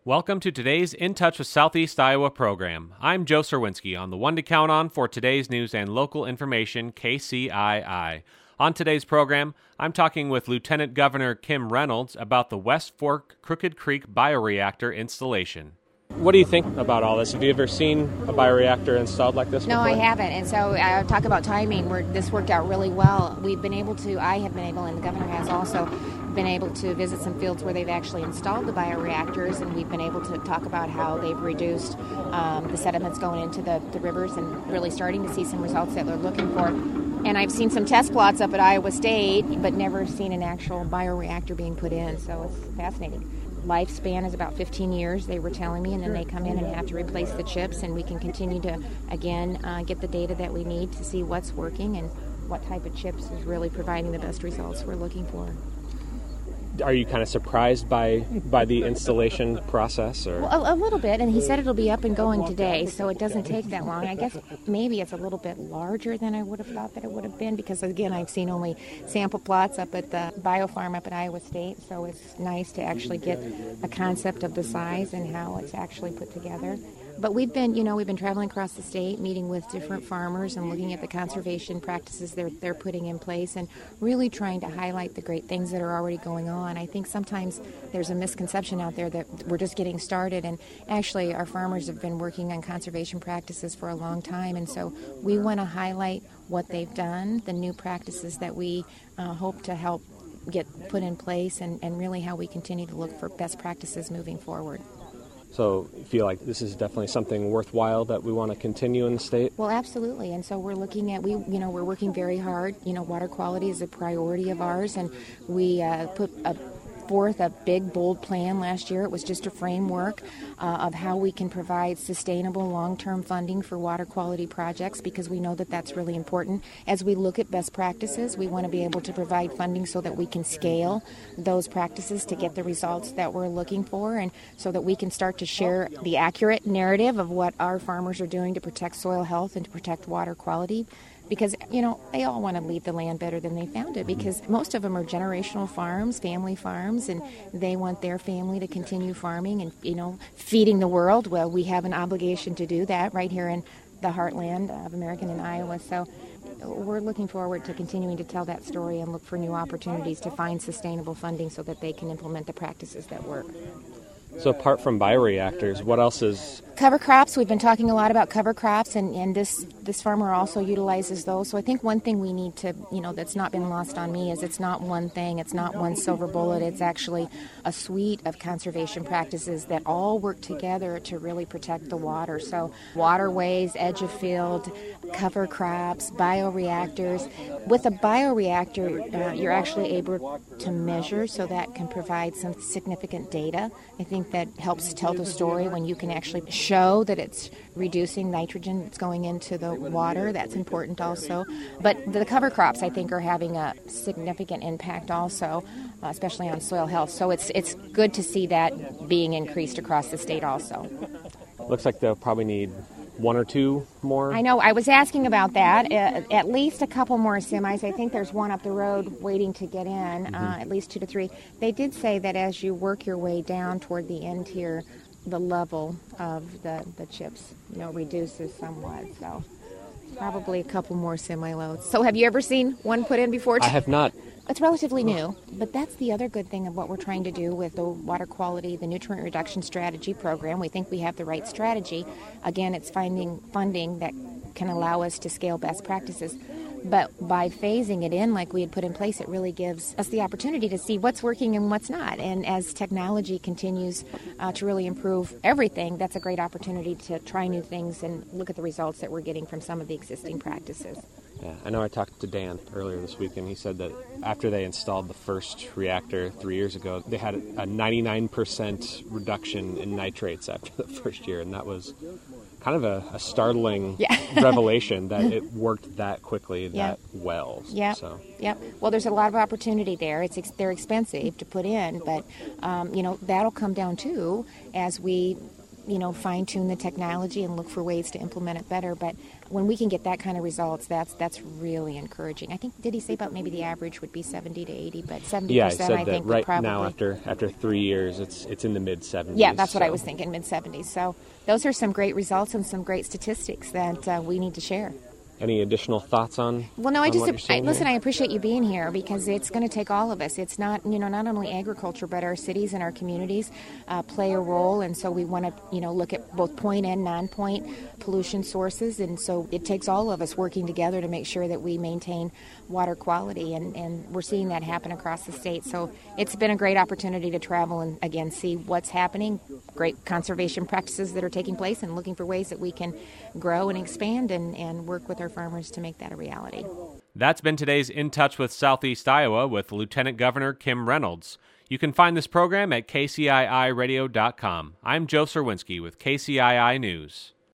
Welcome to today's In Touch with Southeast Iowa program. I'm Joe Serwinski on the one to count on for today's news and local information, KCII. On today's program, I'm talking with Lieutenant Governor Kim Reynolds about the West Fork Crooked Creek bioreactor installation. What do you think about all this? Have you ever seen a bioreactor installed like this before? No, I haven't. And so I talk about timing. This worked out really well. I have been able, and the governor has also been able to visit some fields where they've actually installed the bioreactors, and we've been able to talk about how they've reduced the sediments going into the rivers and really starting to see some results that they're looking for. And I've seen some test plots up at Iowa State, but never seen an actual bioreactor being put in, so it's fascinating. Lifespan is about 15 years, they were telling me, and then they come in and have to replace the chips, and we can continue to, again, get the data that we need to see what's working and what type of chips is really providing the best results we're looking for. Are you kind of surprised by the installation process? Or? Well, a little bit, and he said it'll be up and going today, so it doesn't take that long. I guess maybe it's a little bit larger than I would have thought that it would have been, because, again, I've seen only sample plots up at the biofarm up at Iowa State, so it's nice to actually get a concept of the size and how it's actually put together. But we've been traveling across the state, meeting with different farmers and looking at the conservation practices they're putting in place and really trying to highlight the great things that are already going on. I think sometimes there's a misconception out there that we're just getting started, and actually our farmers have been working on conservation practices for a long time, and so we want to highlight what they've done, the new practices that we hope to help get put in place, and really how we continue to look for best practices moving forward. So you feel like this is definitely something worthwhile that we want to continue in the state? Well, absolutely. And so we're looking at, we're working very hard. Water quality is a priority of ours, and we put forth a big, bold plan last year. It was just a framework of how we can provide sustainable long-term funding for water quality projects, because we know that that's really important. As we look at best practices, we want to be able to provide funding so that we can scale those practices to get the results that we're looking for, and so that we can start to share the accurate narrative of what our farmers are doing to protect soil health and to protect water quality. Because, they all want to leave the land better than they found it, because most of them are generational farms, family farms, and they want their family to continue farming and, feeding the world. Well, we have an obligation to do that right here in the heartland of American and Iowa. So we're looking forward to continuing to tell that story and look for new opportunities to find sustainable funding so that they can implement the practices that work. So apart from bioreactors, what else is... Cover crops. We've been talking a lot about cover crops, and this farmer also utilizes those. So I think one thing we need to, that's not been lost on me is it's not one thing. It's not one silver bullet. It's actually a suite of conservation practices that all work together to really protect the water. So waterways, edge of field, cover crops, bioreactors. With a bioreactor, you're actually able to measure, so that can provide some significant data. I think that helps tell the story when you can actually show that it's reducing nitrogen that's going into the water. That's important also. But the cover crops, I think, are having a significant impact also, especially on soil health. So it's good to see that being increased across the state also. Looks like they'll probably need one or two more. I know. I was asking about that. At least a couple more semis. I think there's one up the road waiting to get in, at least 2 to 3. They did say that as you work your way down toward the end here, the level of the chips, reduces somewhat. So probably a couple more semi-loads. So have you ever seen one put in before? I have not. It's relatively new, but that's the other good thing of what we're trying to do with the water quality, the nutrient reduction strategy program. We think we have the right strategy. Again, it's finding funding that can allow us to scale best practices. But by phasing it in like we had put in place, it really gives us the opportunity to see what's working and what's not. And as technology continues to really improve everything, that's a great opportunity to try new things and look at the results that we're getting from some of the existing practices. Yeah, I know I talked to Dan earlier this week, and he said that after they installed the first reactor 3 years ago, they had a 99% reduction in nitrates after the first year, and that was kind of a startling revelation that it worked that quickly, that well. Yeah. So. Yep. Well, there's a lot of opportunity there. They're expensive to put in, but that'll come down too as we fine tune the technology and look for ways to implement it better. But when we can get that kind of results, that's really encouraging. I think, did he say about maybe the average would be 70 to 80, but 70%, Yeah, I said I think, that right would probably... now after 3 years, it's in the mid-70s. Yeah, that's what I was thinking, mid-70s. So those are some great results and some great statistics that we need to share. Any additional thoughts on? Well, no, listen. I appreciate you being here because it's going to take all of us. It's not, not only agriculture, but our cities and our communities play a role. And so we want to, look at both point and non-point pollution sources. And so it takes all of us working together to make sure that we maintain water quality. And we're seeing that happen across the state. So it's been a great opportunity to travel and, again, see what's happening, great conservation practices that are taking place, and looking for ways that we can grow and expand and work with our farmers to make that a reality. That's been today's In Touch with Southeast Iowa with Lieutenant Governor Kim Reynolds. You can find this program at kciiradio.com. I'm Joe Serwinski with KCII News.